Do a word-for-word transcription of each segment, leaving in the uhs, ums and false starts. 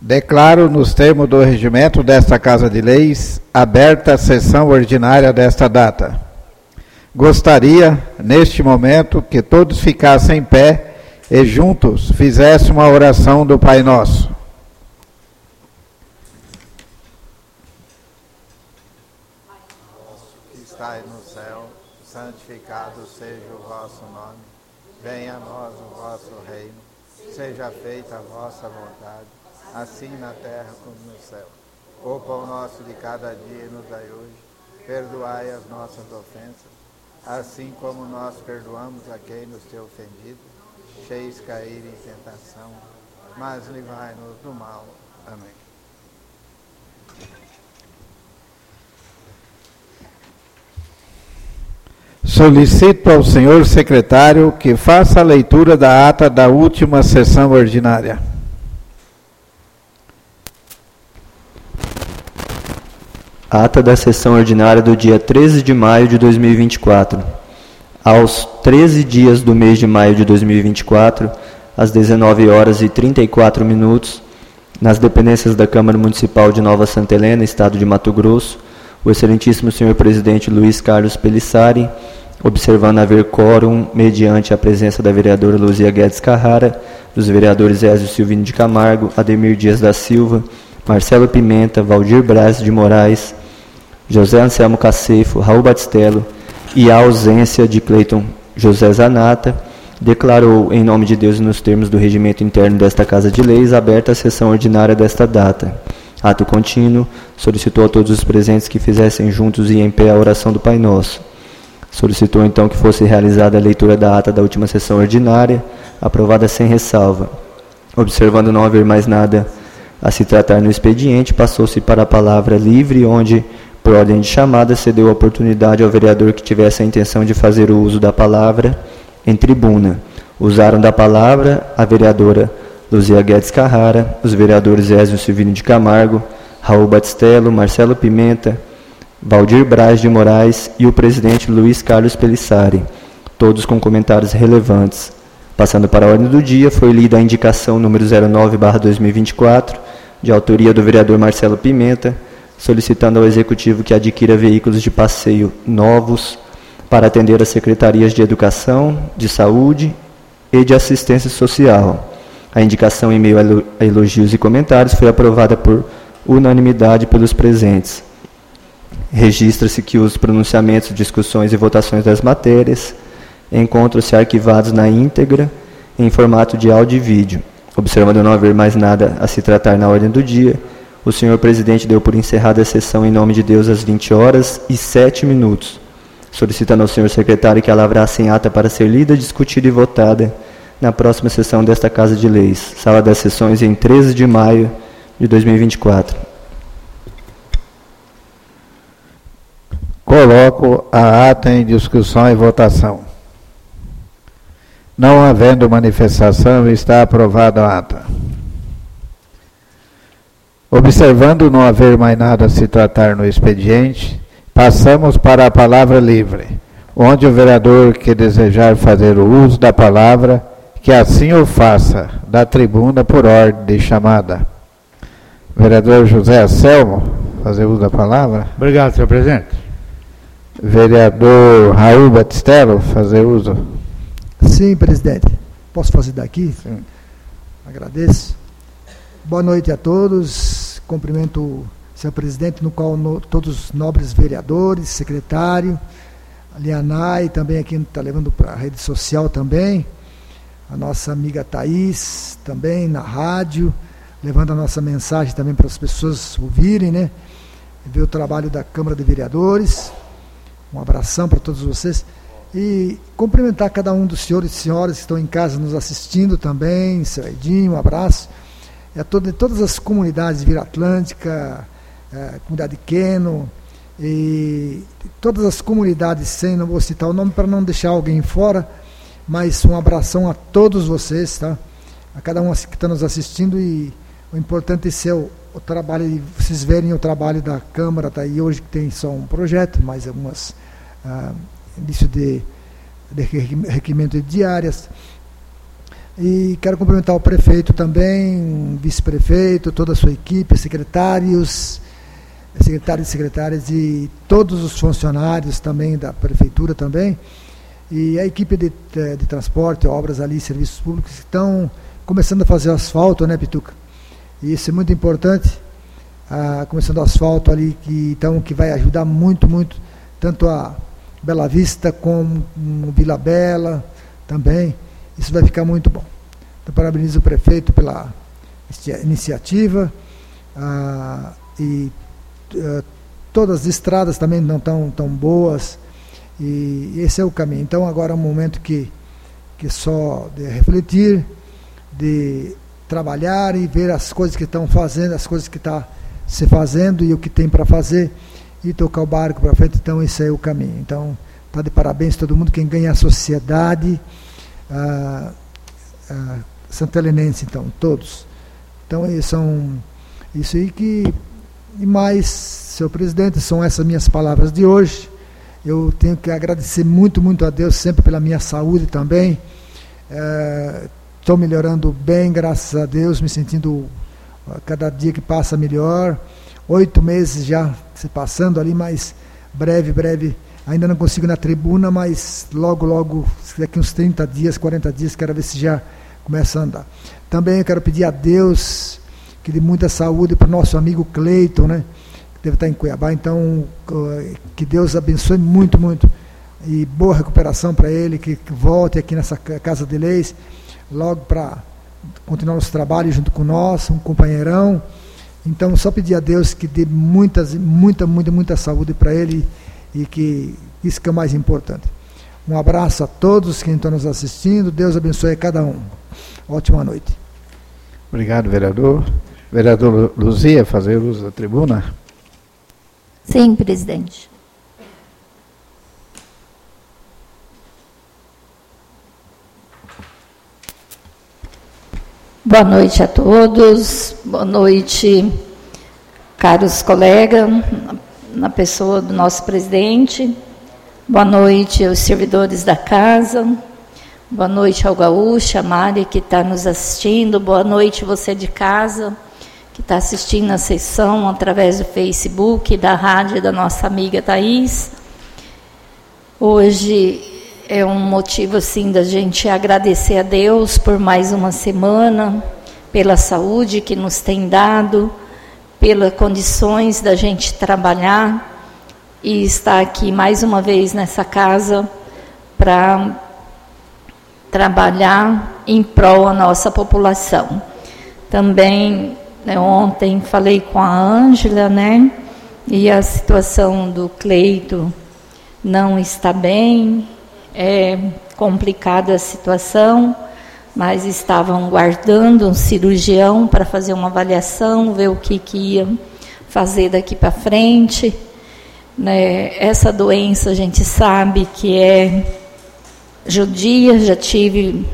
Declaro, nos termos do regimento desta Casa de Leis, aberta a sessão ordinária desta data. Gostaria, neste momento, que todos ficassem em pé e juntos fizessem uma oração do Pai Nosso. Pai nosso que estais no céu, santificado seja o vosso nome. Venha a nós o vosso reino. Seja feita a vossa vontade, assim na terra como no céu. O pão nosso de cada dia nos dai hoje. Perdoai as nossas ofensas, assim como nós perdoamos a quem nos tem ofendido. Deixeis cair em tentação, mas livrai-nos do mal. Amém. Solicito ao senhor secretário que faça a leitura da ata da última sessão ordinária. Ata da sessão ordinária do dia treze de maio de dois mil e vinte e quatro. Aos treze dias do mês de maio de dois mil e vinte e quatro, às dezenove horas e trinta e quatro minutos, nas dependências da Câmara Municipal de Nova Santa Helena, Estado de Mato Grosso, o excelentíssimo senhor presidente Luiz Carlos Pellissari, observando haver quórum mediante a presença da vereadora Luzia Guedes Carrara, dos vereadores Ézio Silvino de Camargo, Ademir Dias da Silva, Marcelo Pimenta, Valdir Braz de Moraes, José Anselmo Cacefo, Raul Batistello e a ausência de Cleiton José Zanata, declarou, em nome de Deus e nos termos do regimento interno desta Casa de Leis, aberta a sessão ordinária desta data. Ato contínuo, solicitou a todos os presentes que fizessem juntos e em pé a oração do Pai Nosso. Solicitou então que fosse realizada a leitura da ata da última sessão ordinária, aprovada sem ressalva. Observando não haver mais nada a se tratar no expediente, passou-se para a palavra livre, onde, por ordem de chamada, cedeu a oportunidade ao vereador que tivesse a intenção de fazer o uso da palavra em tribuna. Usaram da palavra a vereadora Luzia Guedes Carrara, os vereadores Ézio Silvino de Camargo, Raul Batistello, Marcelo Pimenta, Valdir Braz de Moraes e o presidente Luiz Carlos Pellissari, todos com comentários relevantes. Passando para a ordem do dia, foi lida a indicação número zero nove barra dois mil e vinte e quatro, de autoria do vereador Marcelo Pimenta, solicitando ao Executivo que adquira veículos de passeio novos para atender as secretarias de Educação, de Saúde e de Assistência Social. A indicação, em meio a elogios e comentários, foi aprovada por unanimidade pelos presentes. Registra-se que os pronunciamentos, discussões e votações das matérias encontram-se arquivados na íntegra, em formato de áudio e vídeo. Observando não haver mais nada a se tratar na ordem do dia, o senhor presidente deu por encerrada a sessão em nome de Deus às vinte horas e sete minutos, solicitando ao senhor secretário que a lavrasse em ata para ser lida, discutida e votada na próxima sessão desta Casa de Leis, sala das sessões, em treze de maio de dois mil e vinte e quatro. Coloco a ata em discussão e votação. Não havendo manifestação, está aprovada a ata. Observando não haver mais nada a se tratar no expediente, passamos para a palavra livre, onde o vereador que desejar fazer o uso da palavra, que assim o faça, da tribuna por ordem de chamada. Vereador José Anselmo, fazer uso da palavra. Obrigado, senhor presidente. Vereador Raul Batistello, fazer uso. Sim, presidente. Posso fazer daqui? Sim. Agradeço. Boa noite a todos. Cumprimento o senhor presidente, no qual no, todos os nobres vereadores, secretário, a Lianai, também aqui está levando para a rede social também, a nossa amiga Thaís, também na rádio, levando a nossa mensagem também para as pessoas ouvirem, né? Ver o trabalho da Câmara de Vereadores. Um abração para todos vocês. E cumprimentar cada um dos senhores e senhoras que estão em casa nos assistindo também, seu Edinho, um abraço. E a todo, todas as comunidades de Vila Atlântica, a comunidade Queno, e todas as comunidades, sem, não vou citar o nome para não deixar alguém fora, mas um abração a todos vocês, tá? A cada um que está nos assistindo, e o importante é ser o, o trabalho, e vocês verem o trabalho da Câmara, tá aí hoje que tem só um projeto, mais algumas ah, início de, de requerimento de diárias. E quero cumprimentar o prefeito também, o vice-prefeito, toda a sua equipe, secretários, secretários e secretárias e todos os funcionários também da prefeitura também, e a equipe de, de, de transporte, obras ali, serviços públicos, que estão começando a fazer asfalto, né, Pituca? E isso é muito importante, ah, começando o asfalto ali, que, então, que vai ajudar muito, muito, tanto a Bela Vista como um, Vila Bela também, isso vai ficar muito bom. Então, parabenizo o prefeito pela iniciativa, ah, e ah, todas as estradas também não estão tão boas, e esse é o caminho. Então, agora é um momento que, que só de refletir, de trabalhar e ver as coisas que estão fazendo, as coisas que está se fazendo e o que tem para fazer, e tocar o barco para frente. Então, esse é o caminho. Então, está de parabéns a todo mundo, quem ganha a sociedade ah, ah, santelenense, então, todos. Então, são isso aí que, e mais, senhor presidente, são essas minhas palavras de hoje. Eu tenho que agradecer muito, muito a Deus, sempre pela minha saúde também. Estou é, melhorando bem, graças a Deus, me sentindo cada dia que passa melhor. Oito meses já se passando ali, mas breve, breve, ainda não consigo ir na tribuna, mas logo, logo, daqui uns trinta dias, quarenta dias, quero ver se já começa a andar. Também eu quero pedir a Deus que dê muita saúde para o nosso amigo Cleiton, né? Deve estar em Cuiabá, então que Deus abençoe muito, muito, e boa recuperação para ele, que, que volte aqui nessa Casa de Leis, logo para continuar os trabalhos junto com nós, um companheirão. Então, só pedir a Deus que dê muitas, muita, muita, muita saúde para ele, e que isso que é o mais importante. Um abraço a todos que estão nos assistindo, Deus abençoe a cada um. Ótima noite. Obrigado, vereador. Vereador Luzia, fazer uso da tribuna. Sim, presidente. Boa noite a todos, boa noite, caros colegas, na pessoa do nosso presidente, boa noite aos servidores da casa, boa noite ao Gaúcho, a Mari que está nos assistindo, boa noite você de casa, que está assistindo a sessão através do Facebook, da rádio da nossa amiga Thaís. Hoje é um motivo assim da gente agradecer a Deus por mais uma semana, pela saúde que nos tem dado, pelas condições da gente trabalhar e estar aqui mais uma vez nessa casa para trabalhar em prol da nossa população. Também ontem falei com a Ângela, né? E a situação do Cleito não está bem, é complicada a situação, mas estavam guardando um cirurgião para fazer uma avaliação, ver o que, que ia fazer daqui para frente. Né? Essa doença a gente sabe que é judia, já tive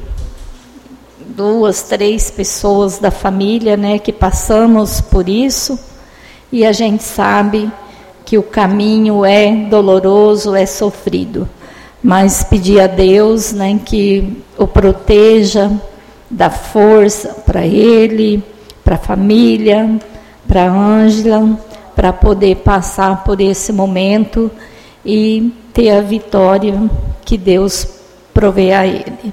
duas, três pessoas da família, né, que passamos por isso, e a gente sabe que o caminho é doloroso, é sofrido, mas pedir a Deus, né, que o proteja, dá força para ele, para a família, para a Ângela, para poder passar por esse momento e ter a vitória que Deus provê a ele.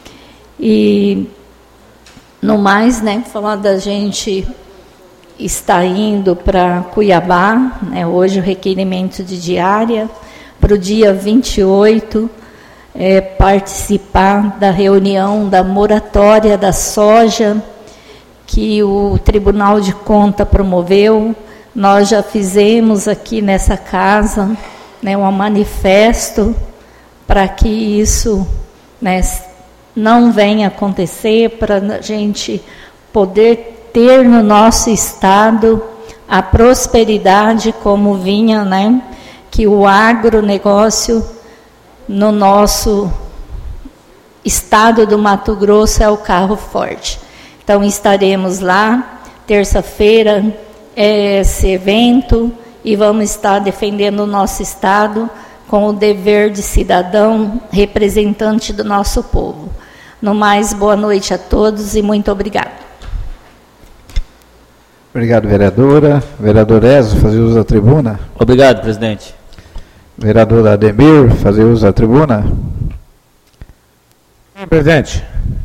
E no mais, né, falar da gente estar indo para Cuiabá, né, hoje o requerimento de diária, para o dia vinte e oito, é, participar da reunião da moratória da soja, que o Tribunal de Contas promoveu. Nós já fizemos aqui nessa casa, né, um manifesto para que isso, né, não venha acontecer, para a gente poder ter no nosso estado a prosperidade como vinha, né, que o agronegócio no nosso estado do Mato Grosso é o carro forte. Então estaremos lá, terça-feira, é esse evento, e vamos estar defendendo o nosso estado com o dever de cidadão representante do nosso povo. No mais, boa noite a todos e muito obrigado. Obrigado, vereadora. Vereador Ezio, fazer uso da tribuna. Obrigado, presidente. Vereador Ademir, fazer uso da tribuna. Presidente.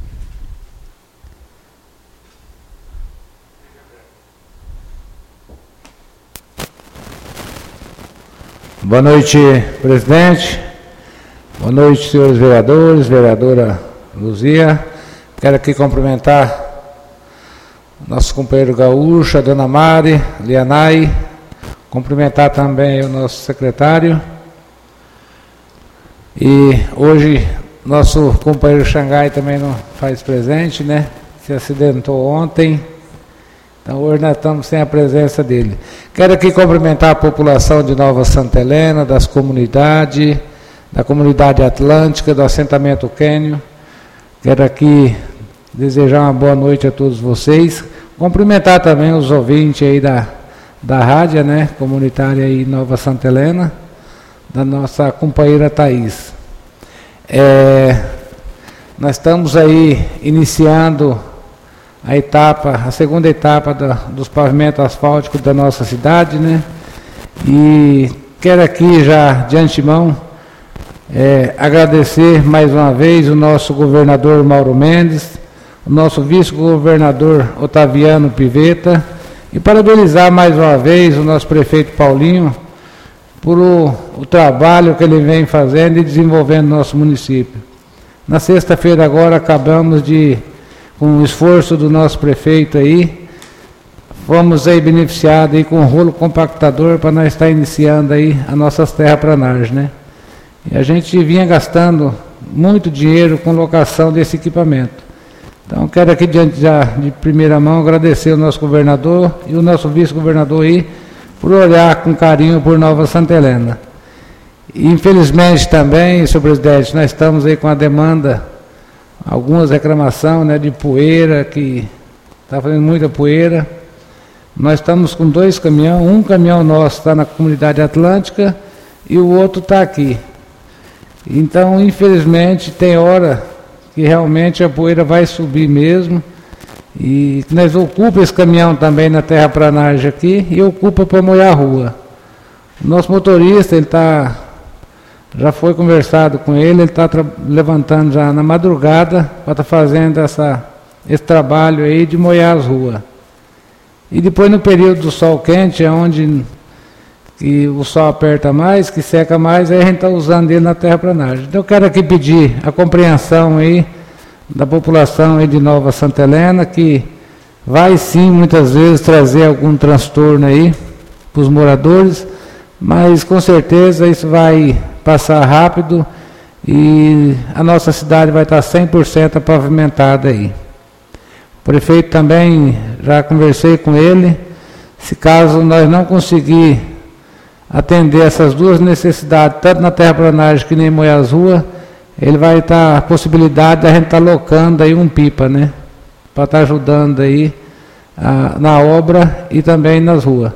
Boa noite, presidente. Boa noite, senhores vereadores, vereadora Luzia. Quero aqui cumprimentar nosso companheiro gaúcho, a dona Mari, Lianai, cumprimentar também o nosso secretário. E hoje, nosso companheiro Xangai também não faz presente, né? Se acidentou ontem, então hoje nós estamos sem a presença dele. Quero aqui cumprimentar a população de Nova Santa Helena, das comunidades, da comunidade atlântica, do assentamento Quênio. Quero aqui desejar uma boa noite a todos vocês. Cumprimentar também os ouvintes aí da, da rádio, né, comunitária aí Nova Santa Helena, da nossa companheira Thaís. É, nós estamos aí iniciando a etapa, a segunda etapa da, dos pavimentos asfálticos da nossa cidade, né, e quero aqui já de antemão é, agradecer mais uma vez o nosso governador Mauro Mendes, o nosso vice-governador Otaviano Piveta, e parabenizar mais uma vez o nosso prefeito Paulinho por o, o trabalho que ele vem fazendo e desenvolvendo no nosso município. Na sexta-feira agora acabamos de, com o esforço do nosso prefeito aí, fomos aí beneficiados aí com o rolo compactador para nós estar iniciando aí as nossas terraplanagens, né? E a gente vinha gastando muito dinheiro com locação desse equipamento. Então, quero aqui, diante já de primeira mão, agradecer o nosso governador e o nosso vice-governador aí, por olhar com carinho por Nova Santa Helena. E, infelizmente também, senhor presidente, nós estamos aí com a demanda, algumas reclamações, né, de poeira, que está fazendo muita poeira. Nós estamos com dois caminhões, um caminhão nosso está na comunidade atlântica e o outro está aqui. Então, infelizmente, tem hora que realmente a poeira vai subir mesmo, e nós ocupamos esse caminhão também na terraplanagem aqui, e ocupa para molhar a rua. O nosso motorista, ele está, já foi conversado com ele, ele está levantando já na madrugada, para estar tá fazendo essa, esse trabalho aí de molhar as ruas. E depois no período do sol quente, é onde que o sol aperta mais, que seca mais, aí a gente está usando ele na terraplanagem. Então eu quero aqui pedir a compreensão aí da população aí de Nova Santa Helena, que vai sim muitas vezes trazer algum transtorno aí para os moradores, mas com certeza isso vai passar rápido e a nossa cidade vai estar cem por cento pavimentada aí. O prefeito também, já conversei com ele, se caso nós não conseguir atender essas duas necessidades, tanto na terraplanagem que nem molhar as ruas, ele vai estar a possibilidade de a gente estar locando aí um pipa, né? Para estar ajudando aí a, na obra e também nas ruas.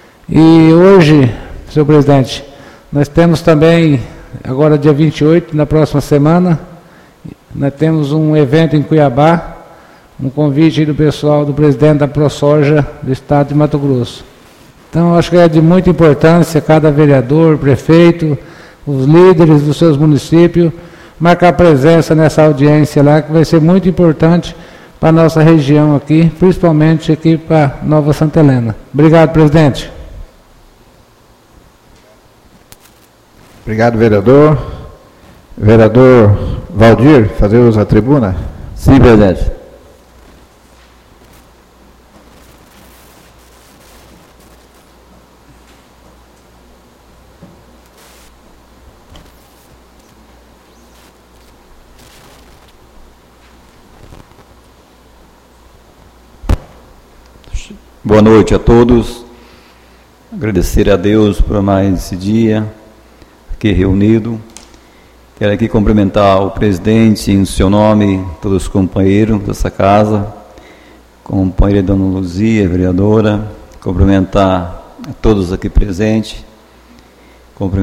E hoje, senhor presidente, nós temos também, agora dia vinte e oito, na próxima semana, nós temos um evento em Cuiabá, um convite do pessoal do presidente da ProSoja do estado de Mato Grosso. Então, acho que é de muita importância cada vereador, prefeito, os líderes dos seus municípios, marcar presença nessa audiência lá, que vai ser muito importante para a nossa região aqui, principalmente aqui para Nova Santa Helena. Obrigado, presidente. Obrigado, vereador. Vereador Valdir, fazer uso da tribuna? Sim, presidente. Boa noite a todos. Agradecer a Deus por mais esse dia aqui reunido. Quero aqui cumprimentar o presidente em seu nome, todos os companheiros dessa casa, companheira Dona Luzia, vereadora, cumprimentar a todos aqui presentes,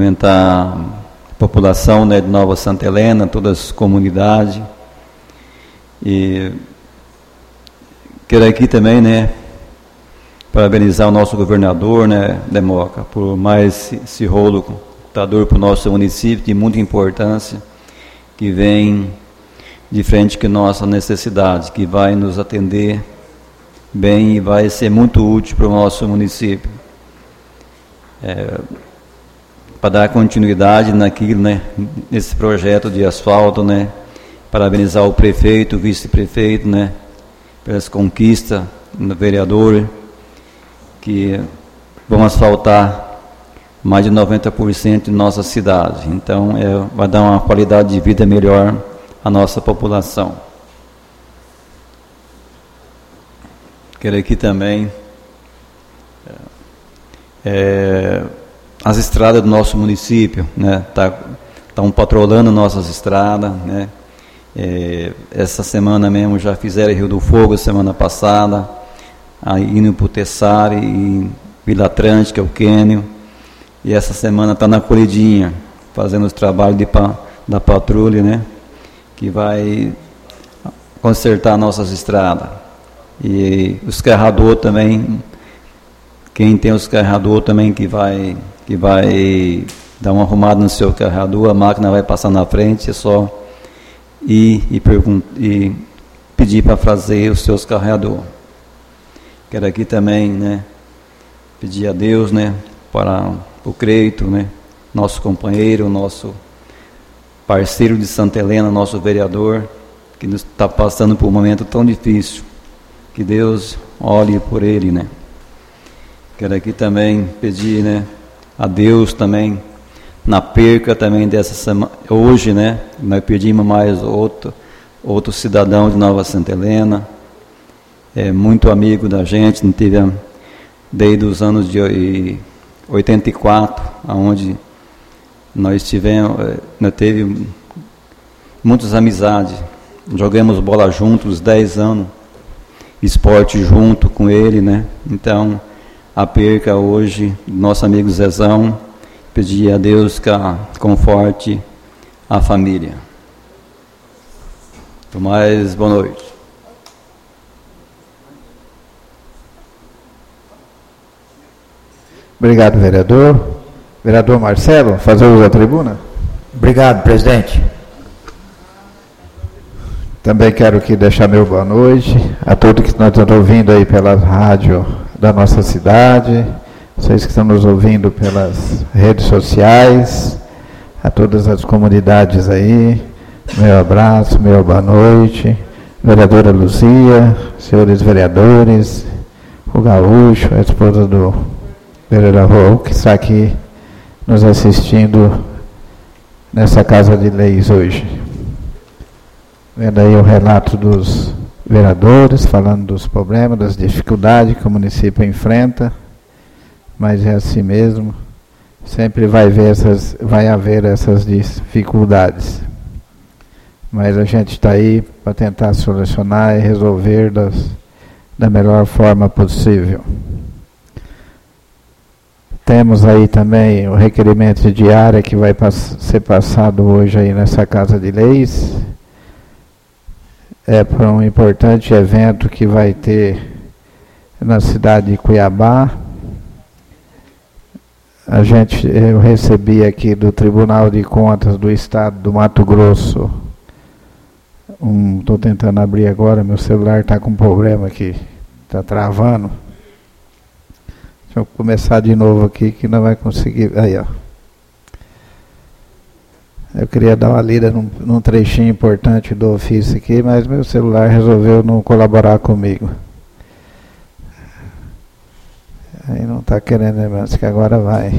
cumprimentar a população, né, de Nova Santa Helena, todas as comunidades, E quero aqui também, né, parabenizar o nosso governador, né, Democa, por mais esse rolo computador para o nosso município de muita importância, que vem de frente com nossa necessidade, que vai nos atender bem e vai ser muito útil para o nosso município. É, para dar continuidade naquilo, né, nesse projeto de asfalto, né, parabenizar o prefeito, o vice-prefeito, né, pelas conquistas do vereador, que vão asfaltar mais de noventa por cento de nossa cidade. Então, é, vai dar uma qualidade de vida melhor à nossa população. Quero aqui também é, as estradas do nosso município, né, tá, estão patrolando nossas estradas, né, é, essa semana mesmo já fizeram Rio do Fogo, semana passada, aí indo para o Tessari e Vila Atlântica, que é o Quênio, e essa semana está na Corridinha, fazendo os trabalhos de, da patrulha, né, que vai consertar nossas estradas. E os carregadores também, quem tem os carregadores também que vai, que vai dar uma arrumada no seu carregador, a máquina vai passar na frente, é só ir e, e pedir para fazer os seus carregadores. Quero aqui também, né, pedir a Deus, né, para o Creito, né, nosso companheiro, nosso parceiro de Santa Helena, nosso vereador, que nos está passando por um momento tão difícil. Que Deus olhe por ele, né. Quero aqui também pedir, né, a Deus também, na perca também dessa semana, hoje, né, nós perdimos mais outro, outro cidadão de Nova Santa Helena, é muito amigo da gente, não teve, desde os anos de oitenta e quatro, onde nós tivemos, nós teve muitas amizades, jogamos bola juntos, dez anos, esporte junto com ele, né, então a perca hoje, nosso amigo Zezão, pedir a Deus que conforte a família. Então, mais boa noite. Obrigado, vereador. Vereador Marcelo, fazer uso da tribuna. Obrigado, presidente. Também quero aqui deixar meu boa noite a todos que nós estamos ouvindo aí pela rádio da nossa cidade, vocês que estão nos ouvindo pelas redes sociais, a todas as comunidades aí, meu abraço, meu boa noite, vereadora Luzia, senhores vereadores, o Gaúcho, a esposa do vereador Raul, que está aqui nos assistindo nessa Casa de Leis hoje. Vendo aí o relato dos vereadores, falando dos problemas, das dificuldades que o município enfrenta, mas é assim mesmo, sempre vai haver essas, vai haver essas dificuldades. Mas a gente está aí para tentar solucionar e resolver das, da melhor forma possível. Temos aí também o requerimento de área que vai pass- ser passado hoje aí nessa Casa de Leis. É para um importante evento que vai ter na cidade de Cuiabá. A gente, eu recebi aqui do Tribunal de Contas do Estado do Mato Grosso, estou um, tentando abrir agora, meu celular está com problema aqui, está travando. Deixa eu começar de novo aqui que não vai conseguir. Aí, ó. Eu queria dar uma lida num, num trechinho importante do ofício aqui, mas meu celular resolveu não colaborar comigo. Aí não está querendo, mas que agora vai.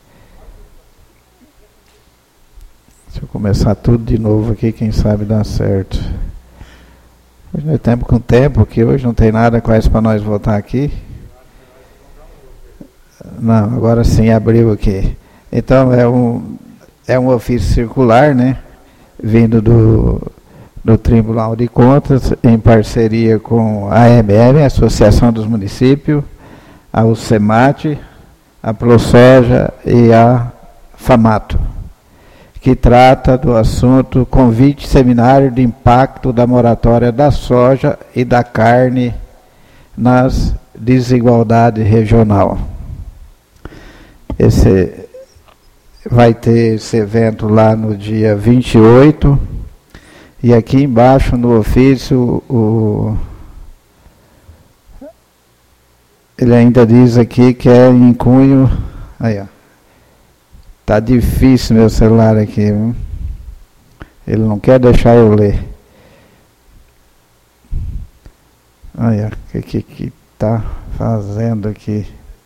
Deixa eu começar tudo de novo aqui, quem sabe dá certo. Hoje nós estamos com tempo, que hoje não tem nada quase para nós votar aqui. Não, agora sim, abriu aqui. Então é um... É um ofício circular, né, vindo do, do Tribunal de Contas, em parceria com a A M M, a Associação dos Municípios, a UCEMAT, a ProSoja e a FAMATO, que trata do assunto convite seminário de impacto da moratória da soja e da carne nas desigualdades regional. Esse vai ter esse evento lá no dia vinte e oito, e aqui embaixo no ofício o ele ainda diz aqui que é em cunho. Aí, ó. Tá difícil meu celular aqui, viu? Ele não quer deixar eu ler. Aí, ó. O que, que que tá fazendo aqui?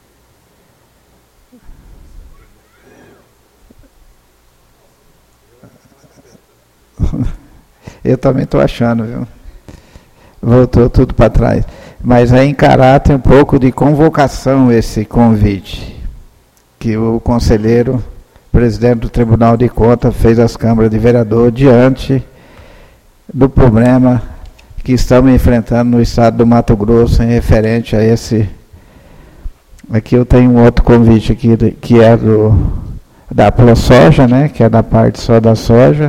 Eu também estou achando, viu? Voltou tudo para trás. Mas é em caráter um pouco de convocação esse convite, que o conselheiro, presidente do Tribunal de Contas, fez às câmaras de vereador diante do problema que estamos enfrentando no estado do Mato Grosso em referente a esse. Aqui eu tenho um outro convite aqui, que é do, da ProSoja, né, que é da parte só da soja,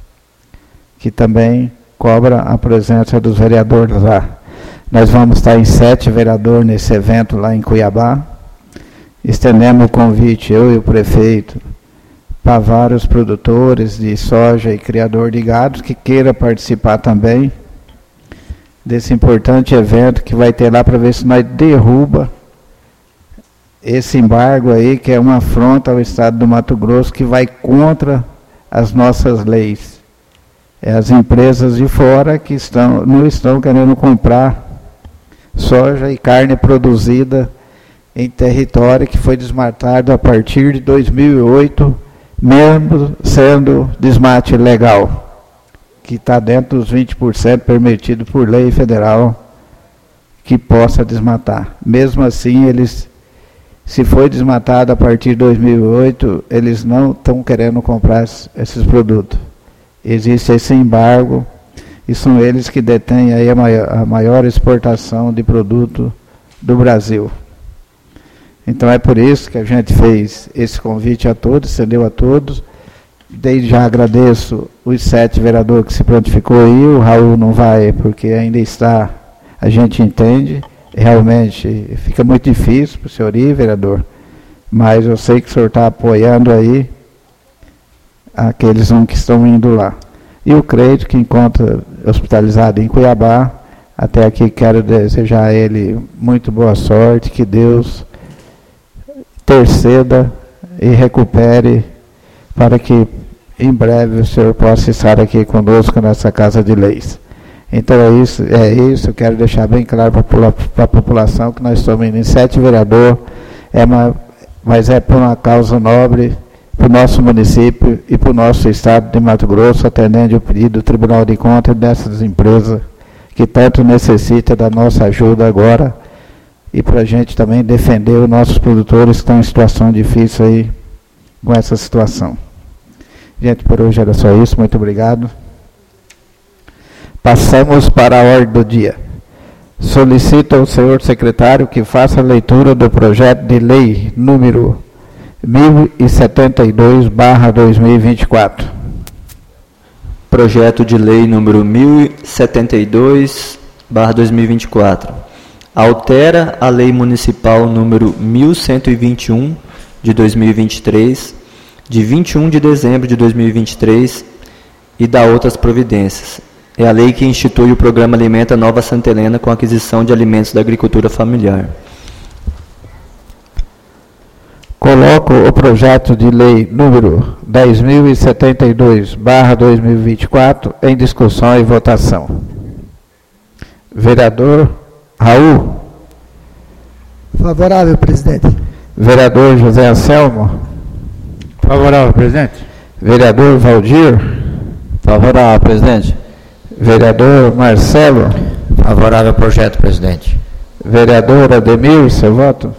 que também cobra a presença dos vereadores lá. Nós vamos estar em sete vereadores nesse evento lá em Cuiabá. Estendemos o convite, eu e o prefeito, para vários produtores de soja e criador de gado que queira participar também desse importante evento que vai ter lá, para ver se nós derruba esse embargo aí, que é uma afronta ao estado do Mato Grosso, que vai contra as nossas leis. É as empresas de fora que estão, não estão querendo comprar soja e carne produzida em território que foi desmatado a partir de dois mil e oito, mesmo sendo desmate legal, que está dentro dos vinte por cento permitido por lei federal que possa desmatar. Mesmo assim, eles, se foi desmatado a partir de dois mil e oito, eles não estão querendo comprar esses produtos. Existe esse embargo, e são eles que detêm aí a maior, a maior exportação de produto do Brasil. Então é por isso que a gente fez esse convite a todos, estendeu a todos. Desde já agradeço os sete vereadores que se prontificou aí. O Raul não vai porque ainda está, a gente entende, realmente fica muito difícil para o senhor ir, vereador, mas eu sei que o senhor está apoiando aí aqueles um que estão indo lá. E o Creito, que encontra hospitalizado em Cuiabá, até aqui quero desejar a ele muito boa sorte, que Deus interceda e recupere, para que em breve o senhor possa estar aqui conosco nessa Casa de Leis. Então é isso, é isso, eu quero deixar bem claro para a população que nós estamos indo em sete vereadores, é uma, mas é por uma causa nobre, para o nosso município e para o nosso estado de Mato Grosso, atendendo o pedido do Tribunal de Contas dessas empresas que tanto necessita da nossa ajuda agora, e para a gente também defender os nossos produtores que estão em situação difícil aí com essa situação. Gente, por hoje era só isso, muito obrigado. Passamos para a ordem do dia. Solicito ao senhor secretário que faça a leitura do projeto de lei número mil e setenta e dois barra dois mil e vinte e quatro. Projeto de lei número mil e setenta e dois barra dois mil e vinte e quatro. Altera a lei municipal número mil cento e vinte e um de dois mil e vinte e três, de vinte e um de dezembro de dois mil e vinte e três, e dá outras providências. É a lei que institui o programa Alimenta Nova Santa Helena com aquisição de alimentos da agricultura familiar. Coloco o projeto de lei número dez mil e setenta e dois barra dois mil e vinte e quatro em discussão e votação. Vereador Raul. Favorável, presidente. Vereador José Anselmo. Favorável, presidente. Vereador Valdir. Favorável, presidente. Vereador Marcelo. Favorável ao projeto, presidente. Vereador Ademir, seu voto?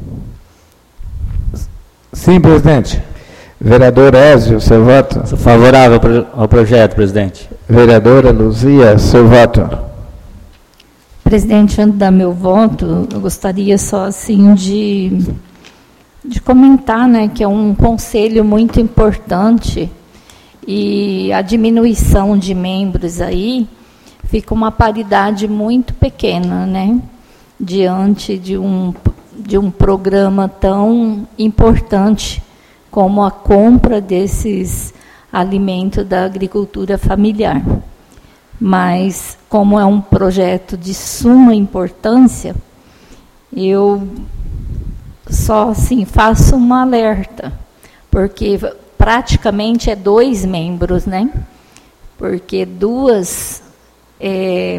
Sim, presidente. Vereador Ézio, seu voto? Sou favorável ao projeto, presidente. Vereadora Luzia, seu voto? Presidente, antes de dar meu voto, eu gostaria só assim de, de comentar, né, que é um conselho muito importante e a diminuição de membros aí fica uma paridade muito pequena, né? Diante de um, de um programa tão importante como a compra desses alimentos da agricultura familiar. Mas, como é um projeto de suma importância, eu só assim faço um alerta, porque praticamente é dois membros, né? Porque duas, é,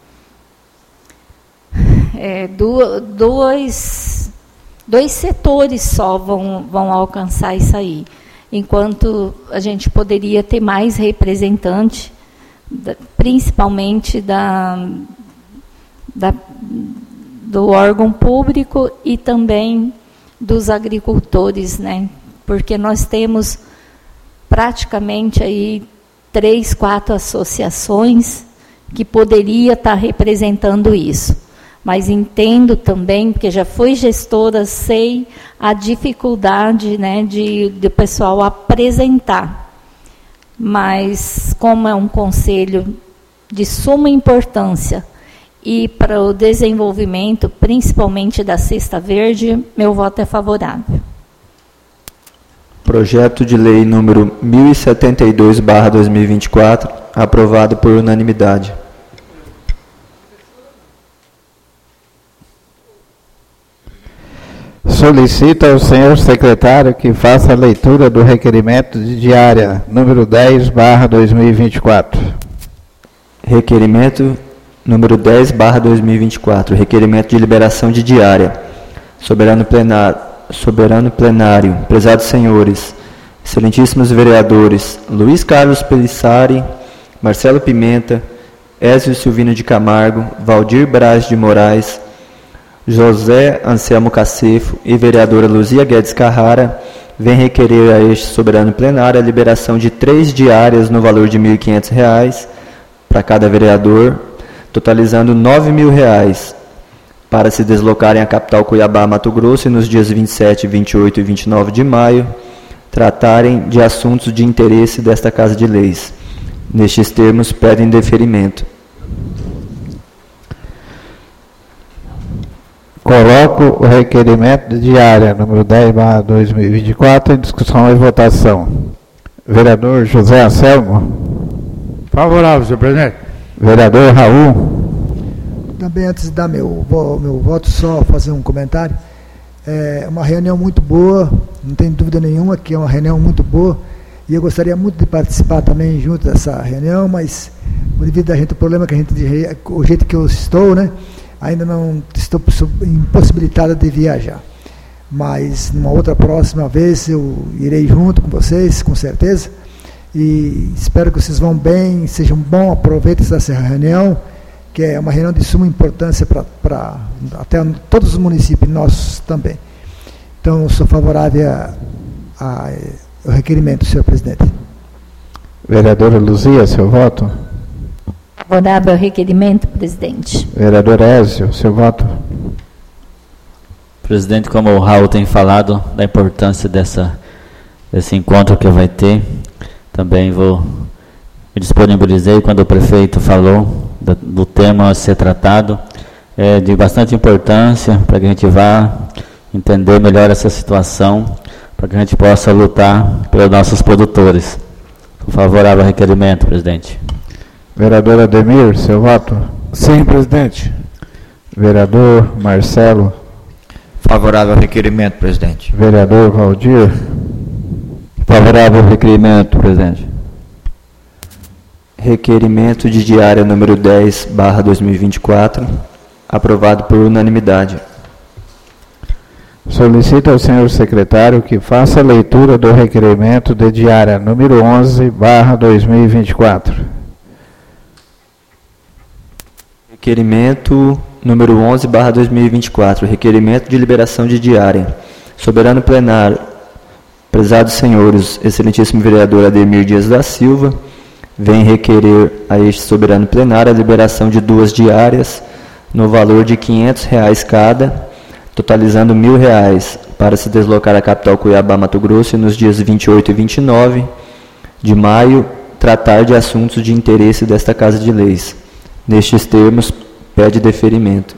é, do, dois, dois setores só vão, vão alcançar isso aí, enquanto a gente poderia ter mais representante, da, principalmente da, da, do órgão público e também dos agricultores, né? Porque nós temos praticamente aí três, quatro associações que poderia estar representando isso. Mas entendo também, porque já fui gestora, sei a dificuldade, né, de, de o pessoal apresentar. Mas, como é um conselho de suma importância e para o desenvolvimento, principalmente da Cesta Verde, meu voto é favorável. Projeto de Lei número mil e setenta e dois barra dois mil e vinte e quatro, aprovado por unanimidade. Solicita ao senhor secretário que faça a leitura do requerimento de diária número dez barra dois mil e vinte e quatro. Requerimento número dez barra dois mil e vinte e quatro, requerimento de liberação de diária. Soberano plenário, soberano plenário, prezados senhores, excelentíssimos vereadores, Luiz Carlos Pelissari, Marcelo Pimenta, Ézio Silvino de Camargo, Valdir Braz de Moraes, José Anselmo Cacefo e vereadora Luzia Guedes Carrara, vem requerer a este soberano plenário a liberação de três diárias no valor de mil e quinhentos reais para cada vereador, totalizando nove mil reais, para se deslocarem à capital Cuiabá, Mato Grosso, e nos dias vinte e sete, vinte e oito e vinte e nove de maio, tratarem de assuntos de interesse desta Casa de Leis. Nestes termos, pedem deferimento. Coloco o requerimento de diária número dez barra dois mil e vinte e quatro em discussão e votação. Vereador José Anselmo. Favorável, senhor presidente. Vereador Raul. Também, antes de dar meu, meu voto, só fazer um comentário. É uma reunião muito boa, não tem dúvida nenhuma que é uma reunião muito boa, e eu gostaria muito de participar também junto dessa reunião, mas devido a gente, o problema que a gente, o jeito que eu estou, né, ainda não estou impossibilitada de viajar. Mas numa outra próxima vez eu irei junto com vocês, com certeza, e espero que vocês vão bem, sejam bom, aproveitem essa reunião, que é uma reunião de suma importância para até todos os municípios, nossos também. Então, eu sou favorável a, a, ao requerimento, senhor presidente. Vereadora Luzia, seu voto? Favorável ao requerimento, presidente. Vereador Ézio, seu voto? Presidente, como o Raul tem falado da importância dessa, desse encontro que vai ter, também vou me disponibilizei quando o prefeito falou do, do tema a ser tratado, é de bastante importância para que a gente vá entender melhor essa situação, para que a gente possa lutar pelos nossos produtores. Sou favorável ao requerimento, presidente. Vereador Ademir, seu voto? Sim, presidente. Vereador Marcelo? Favorável ao requerimento, presidente. Vereador Valdir? Favorável ao requerimento, presidente. Requerimento de diária número dez barra dois mil e vinte e quatro, aprovado por unanimidade. Solicito ao senhor secretário que faça a leitura do requerimento de diária número onze barra dois mil e vinte e quatro. Requerimento número onze barra dois mil e vinte e quatro, requerimento de liberação de diária. Soberano plenário, prezados senhores, excelentíssimo vereador Ademir Dias da Silva, vem requerer a este soberano plenário a liberação de duas diárias no valor de quinhentos reais cada, totalizando mil reais, para se deslocar à capital Cuiabá, Mato Grosso, nos dias vinte e oito e vinte e nove, de maio, tratar de assuntos de interesse desta Casa de Leis. Nestes termos, pede deferimento.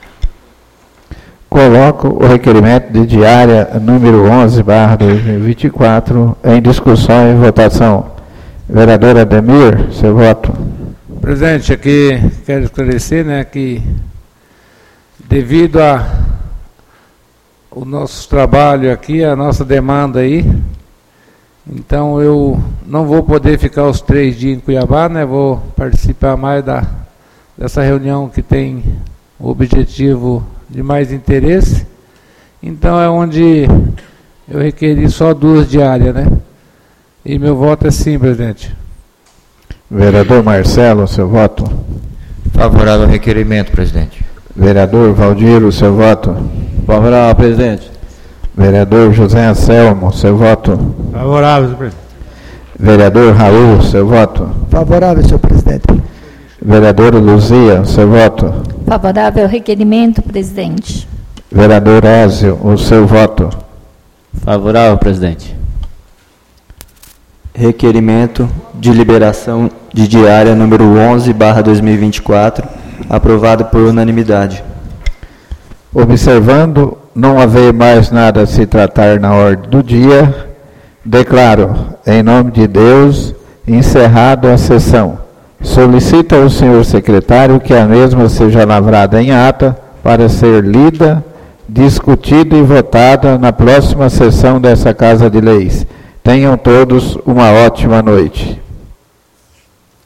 Coloco o requerimento de diária número onze barra dois mil e vinte e quatro em discussão e votação. Vereador Ademir, seu voto. Presidente, aqui quero esclarecer, né, que devido a o nosso trabalho aqui, a nossa demanda aí, então eu não vou poder ficar os três dias em Cuiabá, né, vou participar mais da, dessa reunião que tem o objetivo de mais interesse, então é onde eu requeri só duas diárias, né, e meu voto é sim, presidente. Vereador Marcelo, seu voto. Favorável ao requerimento, presidente. Vereador Valdir, seu voto. Favorável, presidente. Vereador José Anselmo, seu voto. Favorável, senhor presidente. Vereador Raul, seu voto. Favorável, senhor presidente. Vereador Luzia, seu voto. Favorável ao requerimento, presidente. Vereador Ézio, o seu voto. Favorável, presidente. Requerimento de liberação de diária número onze barra dois mil e vinte e quatro, aprovado por unanimidade. Observando não haver mais nada a se tratar na ordem do dia, declaro, em nome de Deus, encerrado a sessão. Solicito ao senhor secretário que a mesma seja lavrada em ata para ser lida, discutida e votada na próxima sessão dessa Casa de Leis. Tenham todos uma ótima noite.